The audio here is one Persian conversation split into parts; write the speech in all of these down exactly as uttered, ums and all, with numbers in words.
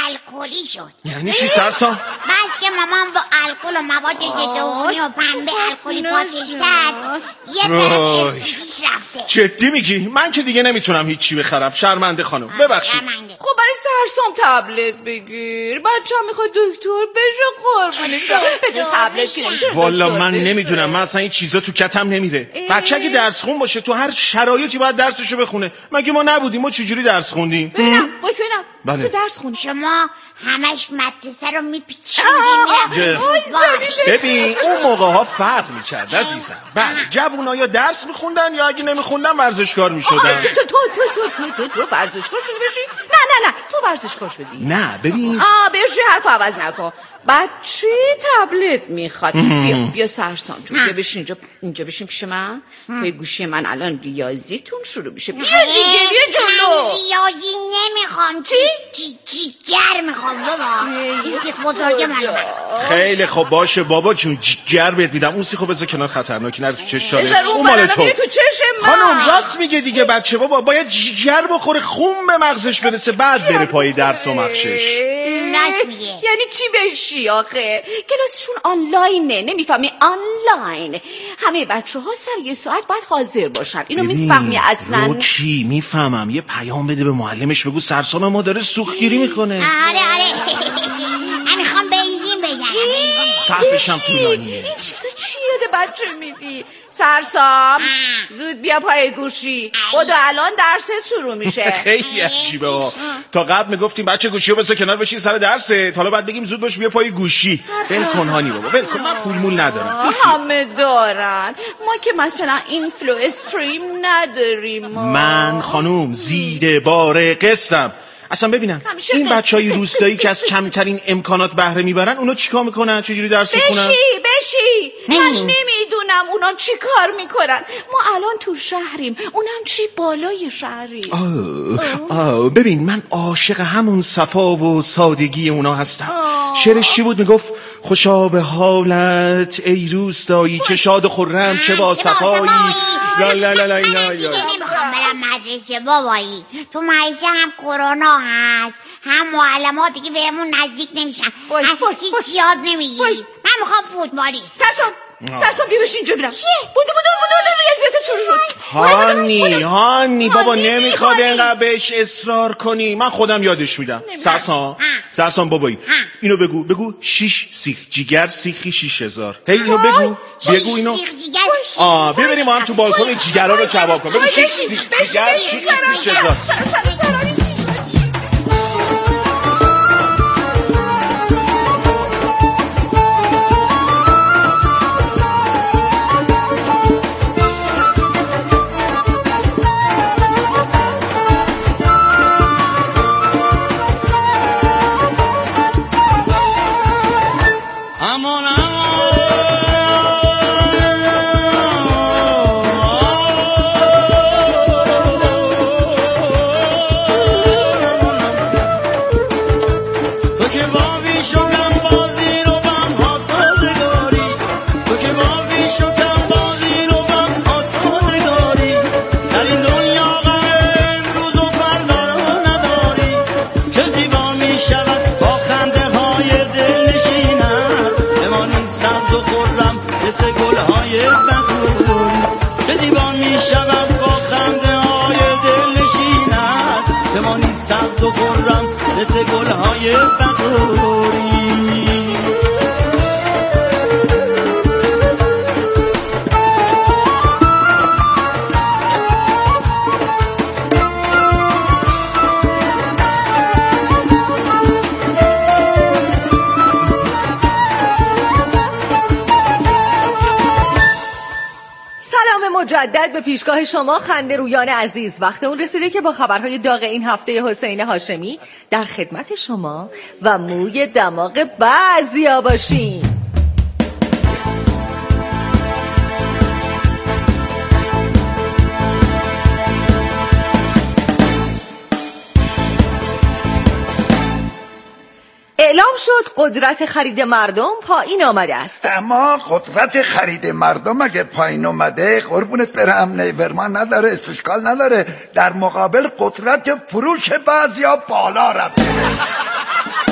الکلی شد. یعنی چی سرسام؟ بس که مامان با الکل و مواد ضدعفونی و پنبه الکلی پاکش کرد یه برم اسیدیش رفته. جدی میگی؟ من که دیگه نمیتونم هیچی بخرم. شرمنده خانم ببخشید. خب برای سرسام تبلت بگیر. بچه هم میخواد دکتر بشه قربونش. بدون تبلت که نمیتونه. والا من نمیدونم، من اصلا این چیزا تو کتم نمیره. بچه اگه درس خون باشه تو هر شرایطی باید درسشو بخونه. مگه ما نبودیم؟ ما چجوری درس خوندیم؟ ببینم وایس ببینم. بله. تو درس خوندی؟ شما همش مدرسه رو میپیچوندیم. ببین اون موقع ها فرق میکرد عزیزم. بله جوونا یا درس میخوندن یا اگه نمیخوندن ورزشکار میشدن. تو تو تو تو تو تو ورزشکار شدی بشی؟ نه نه نه تو ورزشکار شدی. نه ببین آ بشی حرف عوض نکن. بچه تبلت میخواد. بیا بیا سرسام جون بیا بشین اینجا اینجا بشین پیش من. توی گوشی من الان ریاضیتون شروع میشه. بیا دیگه بیا جلو. ریاضی نمیخوام. چی؟ جیگر میخوام بابا. این سیخ بزرگ من. خیلی خب باشه بابا جون جیگر بهت میدم. اون سیخو بذار کنار، خطرناکی نره تو چش چاله. اون مال تو. تو چش من. خانم راست میگه دیگه بچه بابا باید جیگر بخوره خون به مغزش برسه بعد بره پای درس و مخشش. راست میگه. یعنی چی بشی آخه؟ کلاسشون آنلاینه نمیفهمی؟ آنلاین همه بچه ها سر یه ساعت باید حاضر باشن. اینو میفهمی اصلا؟ روکی میفهمم. یه پیام بده به معلمش بگو سرسام ما داره سوختگیری میکنه. آره آره من میخوام بنزین بزنم. صرفش هم طولانیه. این چیزا چی یاد بچه میدی؟ سرسام زود بیا پای گوشی. خدا الان درست شروع میشه. خیلی عجیبه ها. تا قبل میگفتیم بچه گوشی رو بذار کنار بشین سر درسه، حالا بعد بگیم زود باش بیا پای گوشی. ول کن هانی بابا ول کن. من پول مول ندارم. همه دارن. ما که مثلا اینفلو استریم نداریم. من خانوم زیر بار قسطم. اصلا ببینم این بچهای روستایی که از کمترین امکانات بهره میبرن اونا چیکار میکنن؟ چجوری درس میخونن؟ بشی بشی من نمیدونم اونا چی کار میکنن. ما الان تو شهریم اونم چی بالای شهری. آه آه ببین من عاشق همون صفا و سادگی اونا هستم. شعرش چی بود؟ میگفت خوشا به حالت ای روستایی چه شاد و خرم چه با صفایی. لا لا لا لا لا. نمیخوام برم مدرسه بابایی. تو مدرسه هم کرونا هست هم معلماتی که بهمون نزدیک نمیشن. هیچ یاد نمیگیری. من میخوام فوتبالیست. سرسام سرسام بیا بشین اینجا ببینم. چیه؟ بودو بودو بودو ریاضیت شروع شد. هانی هانی بابا نمیخواد اینقدر بهش اصرار کنی. من خودم یادش میدم. سرسام سرسام بابایی اینو بگو بگو شیش سیخ جیگر سیخی شیش هزار. هی اینو بگو بگو اینو. آه بیا بریم ما هم تو بالکن جیگرها رو کباب کنیم. بگو شیش سیخ جیگر سیخی شیش هزار. مثل گلهای بهاری. مجدد به پیشگاه شما خنده رویان عزیز. وقت اون رسیده که با خبرهای داغ این هفته حسین هاشمی در خدمت شما و موی دماغ بعضیا باشیم. اعلام شد قدرت خرید مردم پایین آمده است. اما قدرت خرید مردم اگه پایین اومده قربونت برم نیبرمان نداره، استشکال نداره، در مقابل قدرت فروش بعضیا بالا رفته.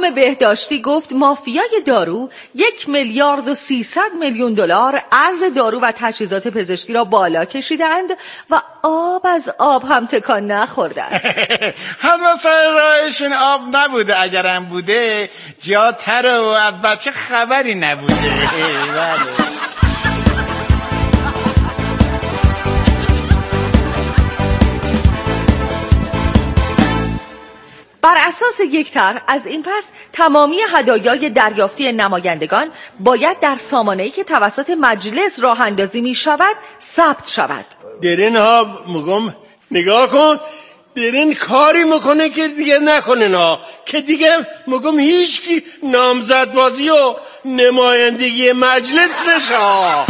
نام بهداشتی گفت مافیای دارو یک میلیارد و سیصد میلیون دلار ارز دارو و تجهیزات پزشکی را بالا کشیدند و آب از آب هم تکان نخورده است. هم سر راهشون آب نبوده، اگرم بوده جا تر و از بچه خبری نبوده. بله. بر اساس یک طرح از این پس تمامی هدایای دریافتی نمایندگان باید در سامانه‌ای که توسط مجلس راه اندازی می شود ثبت شود. درین ها مگم نگاه کن، درین کاری میکنه که دیگه نکنه نا، که دیگه مگم هیچ کی نامزد بازی و نمایندگی مجلس نشه.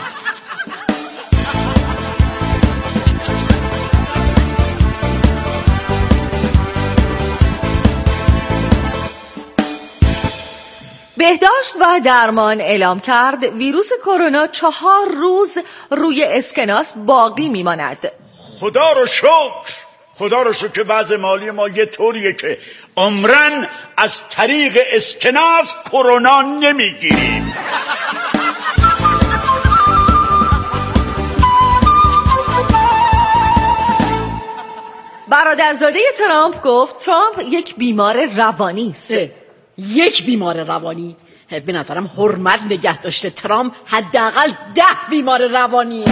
بهداشت و درمان اعلام کرد ویروس کرونا چهار روز روی اسکناس باقی میماند. خدا رو شکر، خدا رو شکر که وضع مالی ما یه طوریه که عمرن از طریق اسکناس کرونا نمیگیریم. برادرزاده ترامپ گفت ترامپ یک بیمار روانی است. یک بیمار روانی؟ به نظرم حرمت نگه داشته ترامپ حداقل ده بیمار روانیه.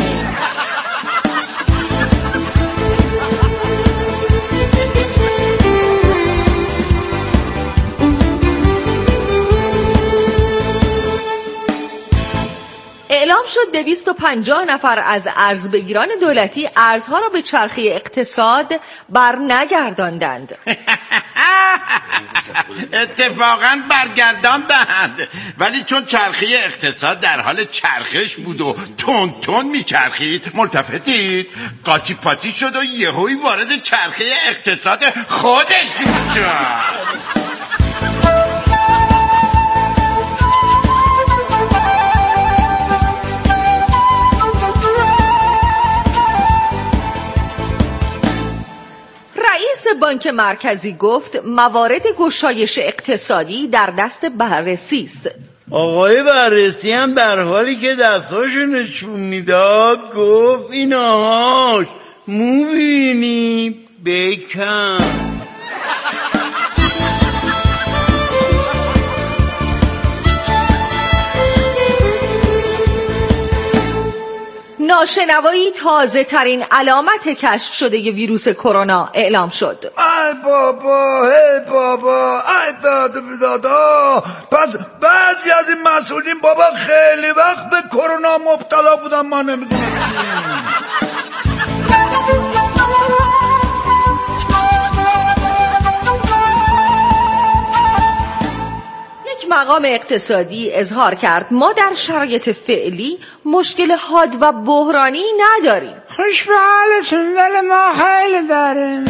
اعلام شد دویست و پنجاه نفر از ارزبگیران دولتی ارزها را به چرخه اقتصاد بر نگرداندند. اتفاقاً برگرداندند، ولی چون چرخه اقتصاد در حال چرخش بود و تون تون میچرخید، ملتفتید قاطی پاتی شد و یهویی وارد چرخه اقتصاد خودش شد. رئیس بانک مرکزی گفت موارد گشایش اقتصادی در دست بررسی است. آقای بررسی هم در حالی که دستاشو نشون میداد گفت ایناهاش موبینی بکن. ناشنوایی تازه ترین علامت کشف شده ی ویروس کرونا اعلام شد. ای بابا، ای بابا، ای دادا بیدادا. پس بعضی از این مسئولین بابا خیلی وقت به کرونا مبتلا بودن، ما نمیدونم. مقام اقتصادی اظهار کرد ما در شرایط فعلی مشکل حاد و بحرانی نداریم. خوش به حالتون، ولی ما خیلی داریم.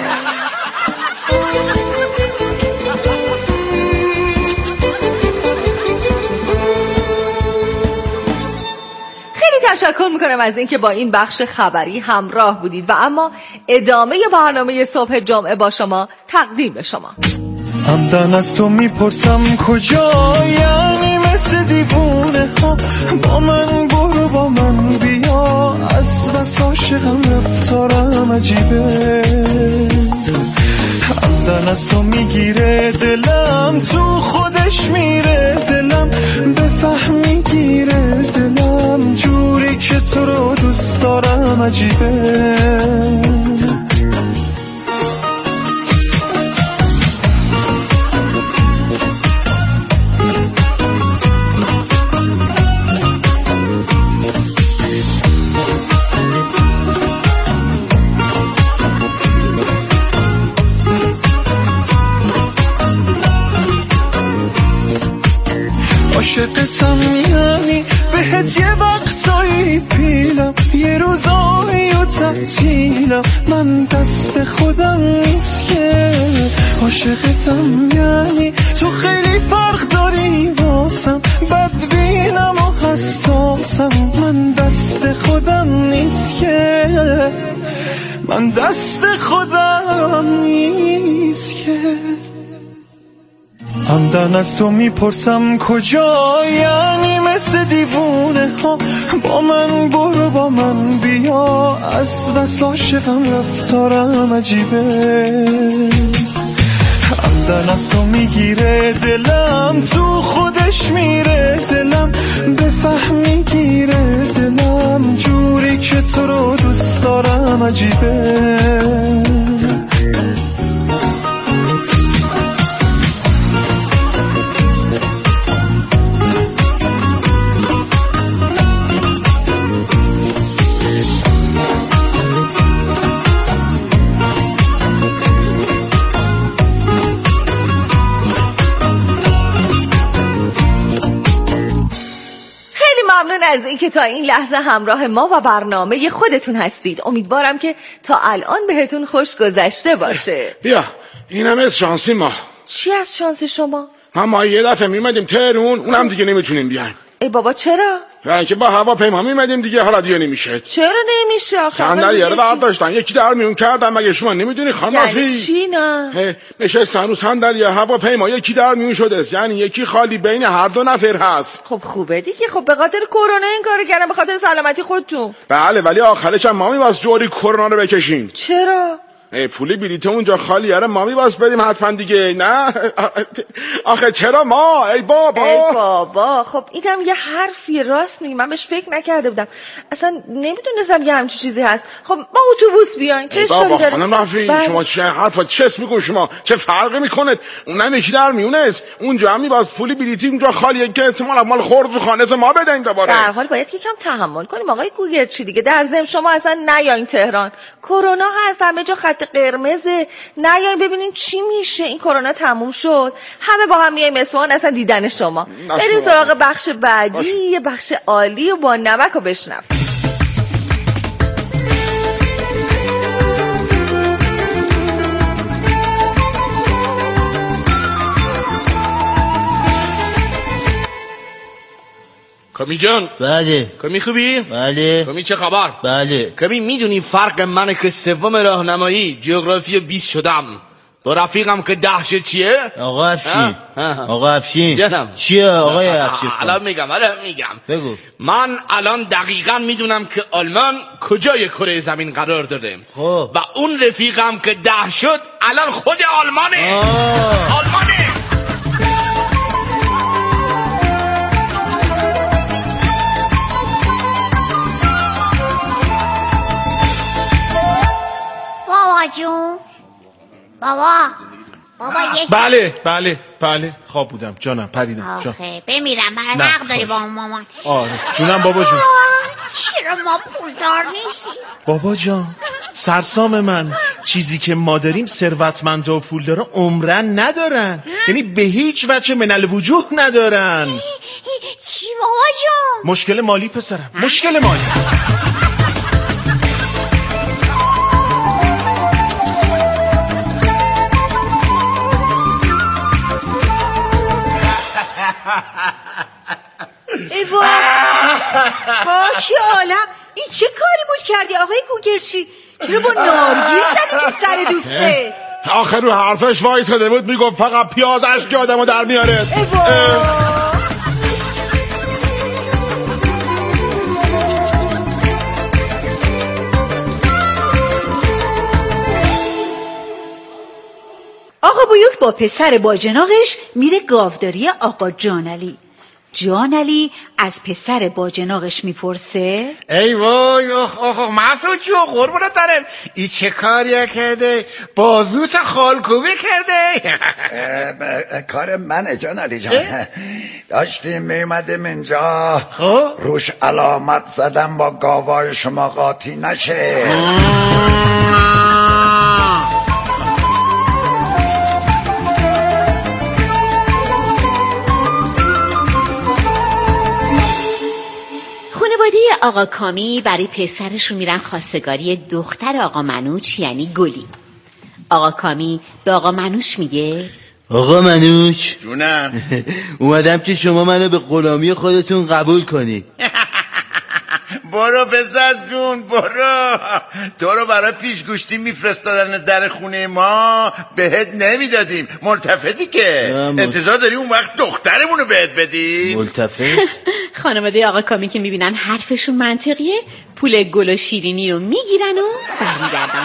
خیلی تشکر میکنم از اینکه با این بخش خبری همراه بودید و اما ادامه برنامه صبح جمعه با شما تقدیم به شما. همدن از تو میپرسم کجا، یعنی مثل دیوونه ها با من برو با من بیا، از بس عاشقم رفتارم عجیبه. همدن از تو میگیره دلم، تو خودش میره دلم، بفهم میگیره دلم، جوری که تو رو دوست دارم عجیبه. عاشقتم یعنی بهت یه وقتایی پیلم، یه روزایی و تعطیلم، من دست خودم نیست که. عاشقتم یعنی تو خیلی فرق داری واسم، بدبینم و حساسم، من دست خودم نیست که، من دست خودم نیست که. عمدن از تو میپرسم کجا، یعنی مثل دیوونه ها با من برو با من بیا، از بس عاشقم رفتارم عجیبه. عمدن از تو میگیره دلم، تو خودش میره دلم، بفهم میگیره دلم، جوری که تو رو دوست دارم عجیبه. ممنون از اینکه تا این لحظه همراه ما و برنامه خودتون هستید. امیدوارم که تا الان بهتون خوش گذشته باشه. بیا این هم از شانسی ما. چی از شانس شما؟ ما یه دفعه میمدیم تهرون، اونم دیگه نمیتونیم بیایم. ای بابا چرا؟ یعنی که با هواپیما میمدیم دیگه، حالا دیگه نمیشه. چرا نمیشه آخه؟ صندلی رو برداشتن یکی در میون کردن، مگه شما نمیدونی خانم رفی؟ یعنی چی نه؟ نشستن رو صندلی هواپیما یکی در میون شده، یعنی یکی خالی بین هر دو نفر هست. خب خوبه دیگه، خب به خاطر کرونا این کارو کردن، به خاطر سلامتی خودتون. بله ولی آخرش هم ما میواس جوری کرونا رو بکشیم. چرا؟ پول بلیط اونجا خالیه رو ما میواس بدیم حتما دیگه. نه آخه چرا ما؟ ای بابا ای بابا خب اینم یه حرفی راست میگی، من بهش فکر نکرده بودم، اصلا نمیدونستم یه همچین چیزی هست. خب با اتوبوس بیاین چه اشکالی داره؟ خانم رفی شما چه حرفا چس میگون شما؟ چه فرقی میکنه؟ اونم یکی در میونه است، اونجا هم میواس پول بلیط اونجا خالیه که احتمالاً مال خورد و خانه ما بدین دوباره. در حال باید یکم تحمل کنیم آقای گوگل چی دیگه. در ضمن شما اصلا نیاین تهران، کرونا هست، همه جا خط قرمزه، نیاین ببینیم چی میشه. این کرونا تموم شد همه با هم میایم اصفهان اصلا دیدن شما. بریم سراغ بخش بعدی، یه بخش عالی و با نمک رو بشنو. کمی جان. بله. کمی خوبی؟ بله. کمی چه خبر؟ بله. کمی میدونی فرق من که سوم راهنمایی جغرافی بیست شدم با رفیقم که ده شد چیه؟ آقا افشین. آقا افشین جانم چیه آقای افشین؟ الان میگم الان میگم بگو. من الان دقیقا میدونم که آلمان کجای کره زمین قرار داره خب. و اون رفیقم که ده شد الان خود آلمانه. آه. آلمانه. بابا جون بابا بابا یه بله بله بله خواب بودم جانم پریدم جان. آخه بمیرم برای حق داری با اون مامان. آره جونم بابا جون. چرا ما پولدار نیستیم؟ بابا جان سرسام من، چیزی که ما داریم ثروتمند و پولدارا عمرن ندارن، یعنی به هیچ وجه من الوجوه ندارن. چی بابا جون؟ مشکل مالی پسرم، مشکل مالی. ای وای باکی عالم، این چه کاری بود کردی آقای گوگرچی؟ چرا با نارگیل زدی تو سر دوستت؟ آخر رو حرفش وایساده بود میگفت فقط پیاز اشک آدمو در میاره. ای وای آقا بویوک با پسر باجناقش میره گاوداری آقا جانعلی. جانعلی از پسر باجناقش میپرسه ای وای آخ آخ مسعود جو قربونت دارم، این چه کاریه کرده؟ بازوت خالکوبه کرده؟ کار منه جانعلی جان. داشتیم میمدیم اینجا روش علامت زدم با گاوای شما قاطی نشه. خانواده آقا کامی برای پسرشون میرن خواستگاری دختر آقا منوچ یعنی گلی. آقا کامی به آقا منوچ میگه آقا منوچ جونم اومدم که شما منو به غلامی خودتون قبول کنید. برو پسر جون برو. تو رو برای پیشگوشتی میفرستادن در خونه ما بهت نمیدادیم. ملتفتی که انتظار داری اون وقت دخترمون رو بهت بدیم؟ ملتفت؟ خانواده آقا کامی که میبینن حرفشون منطقیه پول گل و شیرینی رو میگیرن و برمیگردن.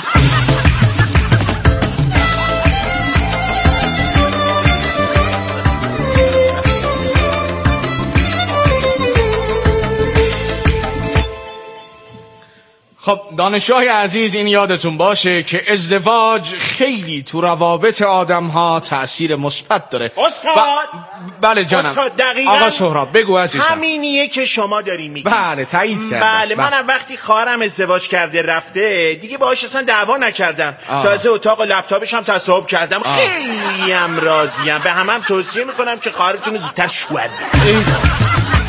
خب دانشجوهای عزیز، این یادتون باشه که ازدواج خیلی تو روابط آدم ها تأثیر مثبت داره. استاد ب... بله جانم. استاد دقیقاً آقا سهراب بگو عزیزم. همینیه که شما داری میگی. بله تایید کردم. بله منم وقتی خواهرم ازدواج کرده رفته دیگه باهاش اصلا دعوا نکردم. آه. تازه اتاق و لپتاپش هم تصاحب کردم. خیلی هم راضیم. به همم هم توصیه میکنم که خواهرتون رو زودتر شوهر بدید.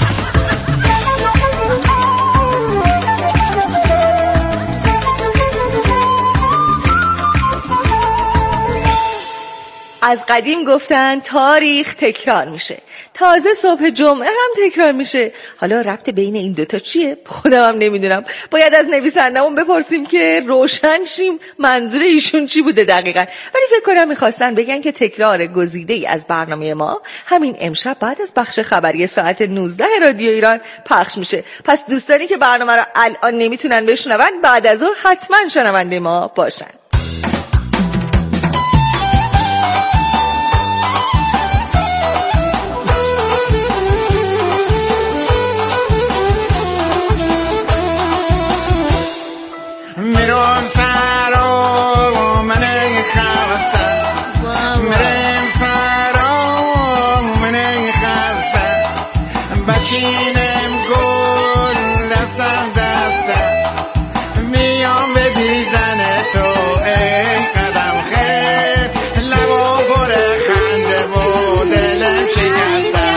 از قدیم گفتن تاریخ تکرار میشه، تازه صبح جمعه هم تکرار میشه. حالا ربط بین این دوتا چیه؟ خودم هم نمیدونم. باید از نویسندمون بپرسیم که روشن شیم منظور ایشون چی بوده دقیقاً. ولی فکر کنم میخواستن بگن که تکرار گزیده ای از برنامه ما همین امشب بعد از بخش خبری ساعت نوزده رادیو ایران پخش میشه. پس دوستانی که برنامه رو الان نمیتونن بشنون بعد از ظهر حتما شنونده ما باشن. میرون سرو من خسته میرم سرو من خسته بچینم گل دستم دسته میام به دیدن تو ای قدم خیر لبا پر خنده و دلم شکسته.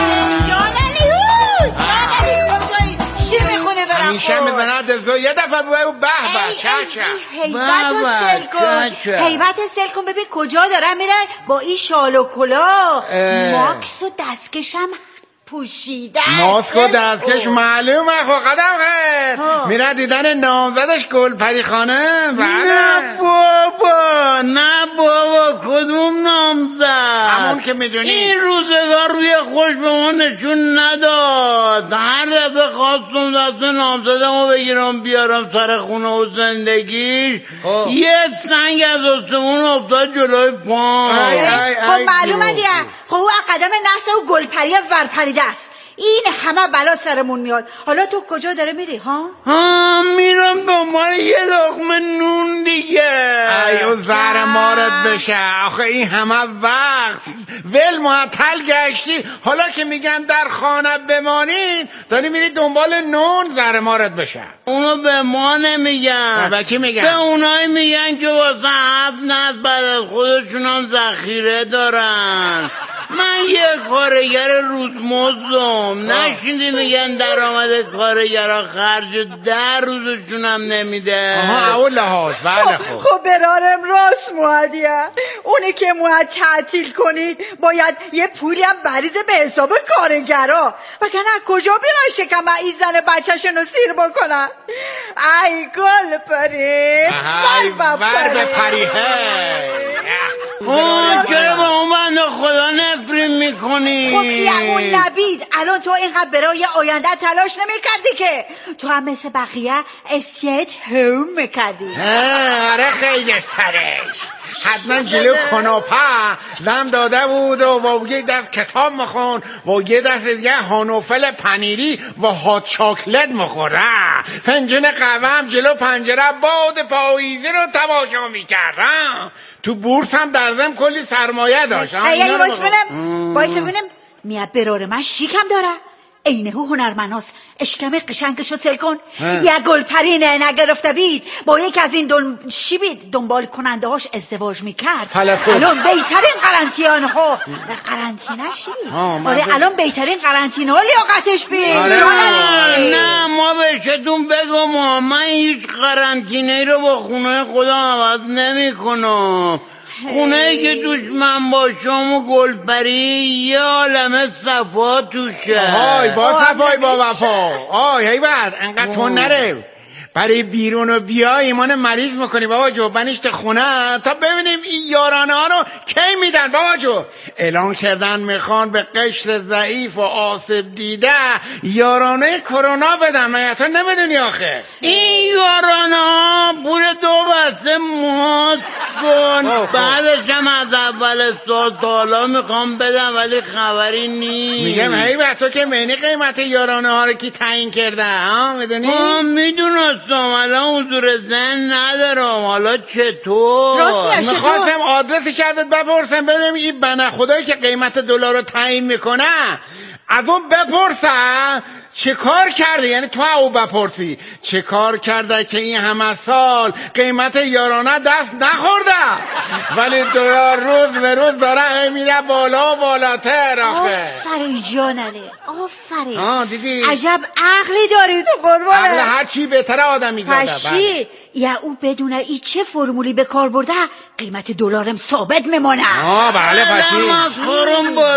همیشه میدونم دزدو یه دفعه بگو به به چشم هیبت و سلکن هیبت سلکن ببین کجا دارم میره با این شال و کلاه ماکس و دستکشم پوشیده. ماسک و دستکش معلومه. خب قدم خیر میره دیدن نامزدش گلپری خانم. نه بابا نه بابا کدوم نامزد؟ همون که میدونی این روزگار روی خوش به ما نشون نداد. هر دفعه خواستم دست نامزدمو بگیرم بیارم سر خونه و زندگیش یه سنگ از آسمون افتاد جلوی پام. خب معلومه دیگه. خب او قدم نفس و گلپری ورپریده است. این همه بلا سرمون میاد. حالا تو کجا داره میری ها؟ ها میرم دنبال یه لقمه نون دیگه. ایو زهر مارت بشه. آخه این همه وقت ول معطل گشتی، حالا که میگن در خانه بمانید داری میری دنبال نون، زهر مارت بشه. اونو به ما نمیگن. به کی میگن؟ به اونایی میگن که واسه هفت نسل بعد از خودشون هم ذخیره دارن. من یه کارگر روزمزدم. نشیندی میگن درآمد کارگرها خرج ده روزشون هم نمیده. آها اول لحاظ. بله خب خب برارم راست موادیه. اونه که مواد تعطیل کنی باید یه پولی هم بریزه به حساب کارگرها، وگرنه کجا بیرن شکم این زن بچه‌شون رو سیر بکنن. ای گل پری ور ور پری. آه چرا با اون بنده خدا نفرین میکنی؟ خب یمون نبید. الان تو اینقدر برای آینده تلاش نمیکردی که تو هم مثل بقیه استیت هوم میکردی. آره خیلی فرش. حتما جلو کناپه لم داده بود و با یه دست کتاب مخون و یه دست دیگه هانوفل پنیری و هات شاکلت مخوره. فنجون قهوه هم جلو پنجره باد پاییزی رو تماشا میکردم. تو بورس هم در ضمن کلی سرمایه داشت. یعنی وایس ببینم وایس ببینم میاد براره من شیکم داره. اینه هنرمناست. اشکم قشنگشو سل کن. یه گلپرینه نگرفته بید با یک از این دن... چی بید دنبال کننده هاش ازدواج میکرد. الان بهترین قرنطینه ها قرنطینه شی آره الان بهترین قرنطینه ها لیاقتش بید. نه ما بهشتون بگم من هیچ قرنطینه رو با خونه خودم عوض نمی کنم. خونه که توش من باشم و گلپری یه عالم صفا توشه. آهای با صفای با وفا. آی هی بعد انقدر تو نره برای بیرون و بیا ایمان مریض میکنی بابا جو. بنشت خونه تا ببینیم این یارانه ها رو کی میدن بابا جو. اعلان کردن میخوان به قشر ضعیف و آسیب دیده یارانه کرونا بدن. من تو نمیدونی آخه این یارانه ها پول دو بسته ماست کن. بعدش هم از اول سال تا حالا میخوام بدم ولی خبری نیست. میگم هی بر تو که معنی قیمت یارانه ها رو کی تعیین کرده ها میدونی؟ ها میدونستم الان حضور ذهن ندارم. حالا چطور؟ میخواستم آدرسش ازت بپرسم ببینم این بنه خدایی که قیمت دلار رو تعیین میکنه از اون بپرسم چه کار کرده. یعنی تو او بپرسی چه کار کرده که این همه سال قیمت یارانه دست نخورده ولی دلار روز به روز داره میره بالا و بالاتر. آخه آفرین جانله آفرین. آه دیدی عجب عقلی داری تو قربانه. عقل هر چی بهتره آدمی داده. پشی یا او بدونه ای چه فرمولی به کار برده قیمت دلارم ثابت میمونه. آه بله پشی کارم با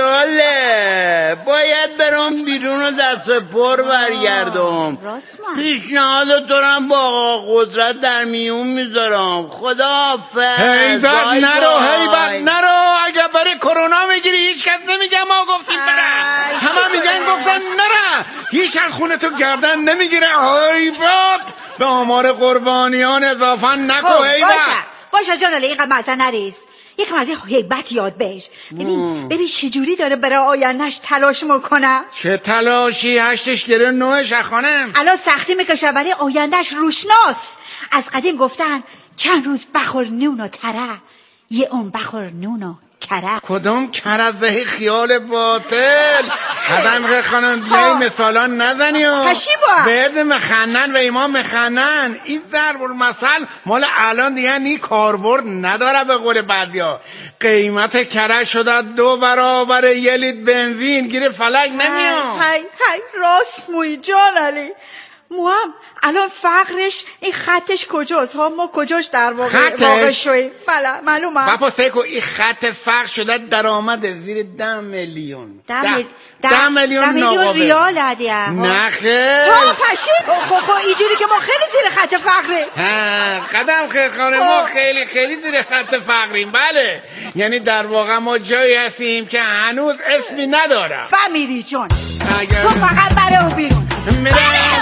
ریاله باید برام بیرون و دست پر برگردم. پیشنهاد تو رم با آقا قدرت در میون میذارم. خدا حافظ. هیبت نرو هیبت نرو. اگه برای کرونا میگیری هیچ کس نمیگه ما گفتیم بره. همه میگن گفتن نره. هیچ از خونه تو گردن نمیگیره. هیبت به آمار قربانیان اضافه نکو. هیبت باشه باشه جاناله اینقدر مزه نریز. یکم از این هیبت یاد بهش. ببین ببین چجوری داره برای آیندهش تلاش میکنه. چه تلاشی؟ هشتش گره نوش خانم. الان سختی میکشه ولی آیندهش روشناست. از قدیم گفتن چند روز بخور نون و تره یه اون بخور نون و کره. کدوم کره به خیال باطل. قدم خانم دیگه مثالا نزنی و پشی با بعد مخنن و ایمان مخنن. این ضرب المثل مال الان دیگه نی کاربرد نداره. به قول بعضیا قیمت کره شده دو برابر یه لیتر بنزین. گیره فلک نمیاد. هی هی راست موی جان علی. موام الان فقرش این خطش کجاست ها؟ ما کجاش در واقع واقع شویم؟ بله معلومه. بابا سیکو این خط فقر شده درآمد زیر ده میلیون. ده, ده, ده, ده میلیون میلیون ریال هدیه. نه خیر. ها پشی خو خو اینجوری که ما خیلی زیر خط فقره. ها قدم خیر خانه ما خیلی خیلی زیر خط فقریم. بله یعنی در واقع ما جایی هستیم که هنوز اسمی نداره. فهمیدی جان تو فقط برای او بیرون میرم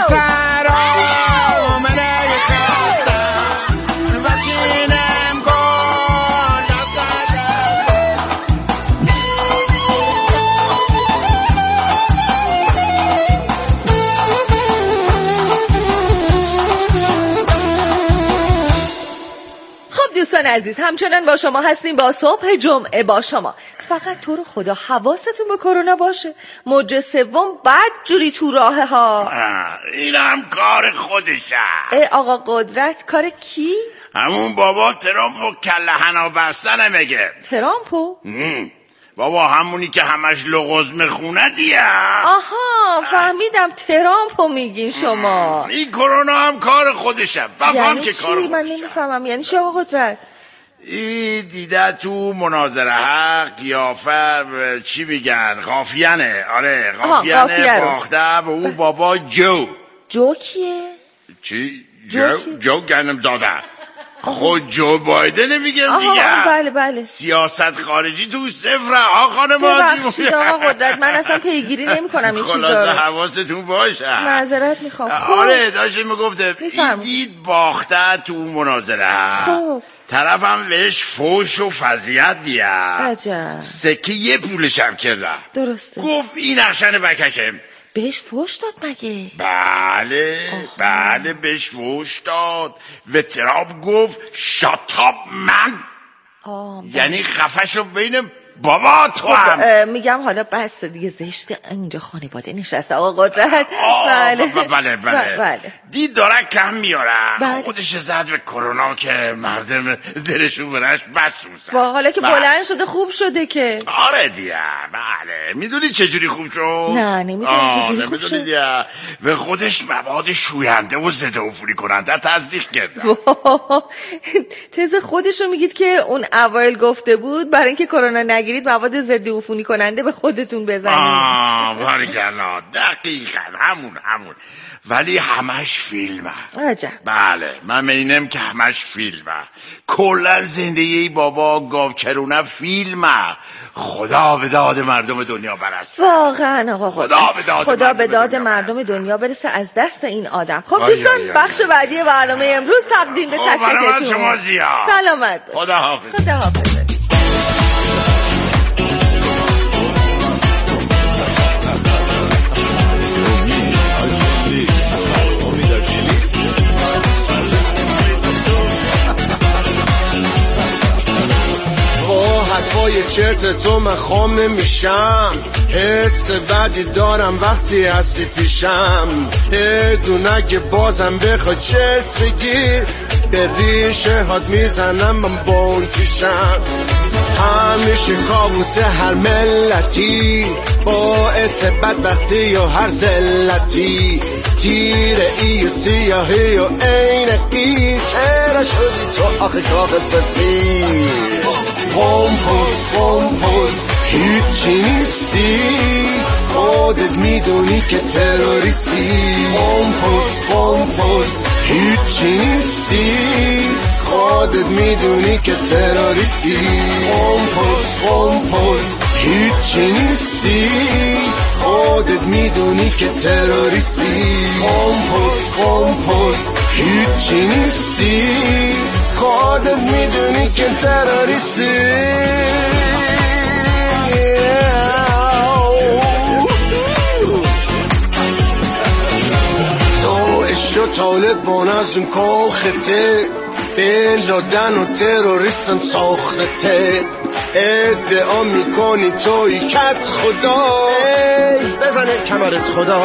سرام میره خطم و چینم کن خب دوستان عزیز همچنان با شما هستیم با صبح جمعه با شما. فقط تو رو خدا حواستون به کرونا باشه. موج سوم بد جوری تو راه ها. اینم کار خودشه. ای آقا قدرت کار کی؟ همون بابا ترامپو کله حنا بستنه میگه. ترامپو؟ بابا همونی که همش لغز میخونه دیگه. آها فهمیدم ترامپو میگین شما. این کرونا هم کار خودشه. بفهم یعنی که چی؟ کار خودشه. من نمیفهمم. یعنی چی آقا قدرت؟ ای دیده تو مناظره حق قیافه چی میگن قافیانه. آره قافیانه باخته به او بابا جو. جو کیه؟ چی؟ جو جو گندم داده. خود جو بایدن میگم دیگه. بله بله. سیاست خارجی تو صفره ها خانم ببخشید آقا قدرت من اصلا پیگیری نمی کنم این چیزا رو. خلاصه حواستون باشه. معذرت میخوام. آره داشته میگفته این دید باخته تو مناظره. خب طرفم بهش فوش و فضیحت دیه. عجب. سکه یه پولشم کرده. درسته. گفت این نقشن بکشه. بهش فوش داد مگه؟ بله بله بهش فوش داد و ترامپ گفت شاتاپ من. یعنی خفشو بین بابا تو هم میگم حالا بس دیگه زشته اینجا خانواده نشسته آقا قدرت. بله بله بله بله دید داره کم میارم بله. خودش زد به کرونا که مردم دلشون برش بسوزن. حالا که بله. بلند شده خوب شده که. آره دیگه بله. میدونی چجوری خوب شد؟ نه نمیدونی چجوری خوب شد. دیگه به خودش مواد شوینده و ضد عفونی کننده تزریق کردن. تز خودشو میگید که اون اوایل گفته بود برای اینکه کرونا نگیرید مواد ضد عفونی کننده به خودتون بزنید. آه باریکلا دقیقاً همون همون ولی همش فیلمه. عجب. بله من مینم که همش فیلمه. کلا زندگی بابا گاوچرونه فیلمه. خدا به داد مردم دنیا برسه. واقعا آقا خدا به داد خدا مردم به داد دنیا مردم دنیا برسه از دست این آدم. خب آی دوستان آی آی بخش بعدی برنامه امروز تقدیم به تک تکتون. شما زیاد سلامت باش. خدا حافظ. خدا حافظ. حرفای چرت تو من خام نمیشم. حس بدی دارم وقتی هستی پیشم. یه دونه که بازم بخواد چرت بگیر به ریشه هات میزنم من با اون چیشم. همیشه کابوس هر ملتی باعث بدبختی یا هر زلتی. تیره ای و سیاهی و عینکی چرا شدی تو آخه کاغ سفید. پومپوز پومپوز هیچی نیستی خودت میدونی که تروریستی. پومپوز پومپوز هیچی نیستی خودت میدونی که تروریستی. پومپوز پومپوز هیچی نیستی خودت میدونی که تروریستی. پومپوز پومپوز هیچی نیستی خودت میدونی که تروریستی. داعش و طالبان از اون کاخته بین لادن و تروریستم ساخته. ادعا میکنی توی کت خدا بزنه کمرت خدا.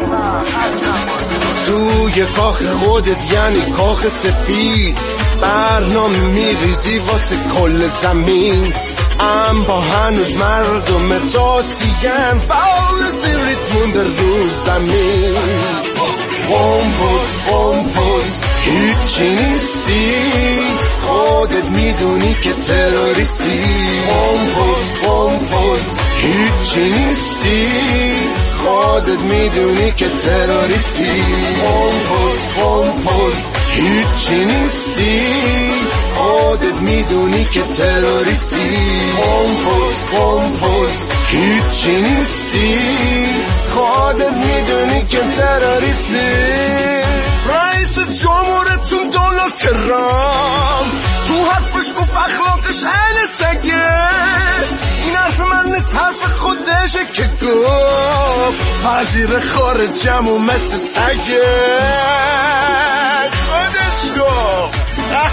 توی کاخ خودت یعنی کاخ سفید برنامه میریزی واسه کل زمین. ام با هنوز مردم تاسیگن باعث ریتم مونده رو زمین. پومپوز پومپوز هیچی نیستی خودت میدونی که تروریستی. پومپوز پومپوز هیچی نیستی خودت میدونی که تروریستی. پومپوز پومپوز هیچی نیستی خودت میدونی که تروریستی. پومپوز پومپوز هیچی نیستی خودت میدونی که تروریستی. رئیس جمهورتون دونالد ترامپ تو حرفش گفت اخلاقش عین سگه. این حرف من نیست حرف خودشه که گفت وزیر خارجم و مثل سگه خودش گفت.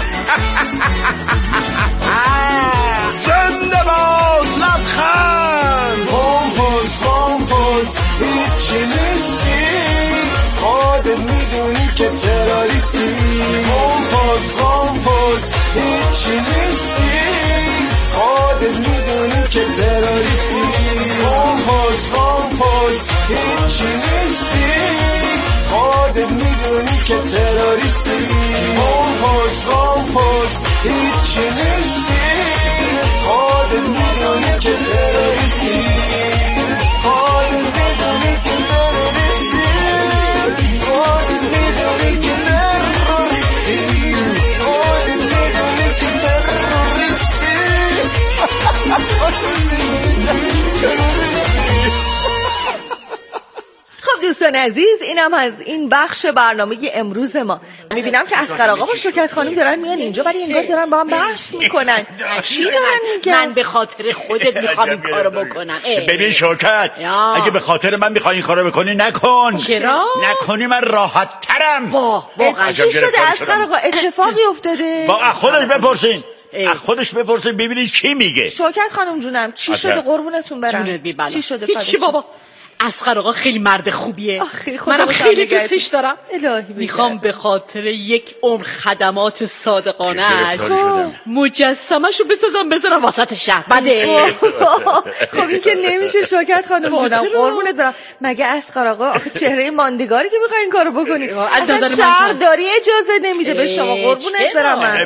زنده باد لبخند. پومپوز پومپوز هیچی نیستی خودت میدونی که تروریستی. پومپوز پومپوز هیچی نیستی خودت میدونی که تروریستی. پومپوز پومپوز هیچی نیستی خودت میدونی که تروریستی. پومپوز پومپوز هیچی نیستی خودت میدونی که تروریستی. خودت میدونی که تروریستی. خودت میدونی که تروریستی. خودت میدونی که تروریستی. خب دوستان عزیز اینم از این بخش برنامه امروز ما. میبینم که اسقر آقا و شوکت خانم دارن میان اینجا ولی انگار دارن با هم بحث میکنن. چی دارن میگن؟ من به خاطر خودت میخوام این کارو بکنم. ببین شوکت اگه به خاطر من میخوای این کارو بکنی نکن. چرا؟ نکنی من راحت ترم. واه واقعا چی شده اسقر آقا؟ اتفاقی افتاده؟ با خودش بپرسین. از خودش بپرسه ببینید چی میگه. شوکت خانم جونم چی آخه. شده قربونتون برم؟ جونت بی بلا. چی شده هیچی بابا. اسقر آقا خیلی مرد خوبیه. آخی منم خیلی دوستش دارم. الهی میخوام به خاطر یک عمر خدمات صادقانه‌اش مجسمه‌شو بسازم بذارم وسط شهر. بده. خب این که نمیشه شوکت خانم جونم قربونت برم. مگه اسقر آقا آخه چهره ماندگاری که میخوای این کارو بکنی؟ اصلا شهرداری اجازه نمیده به شما قربونت برم من.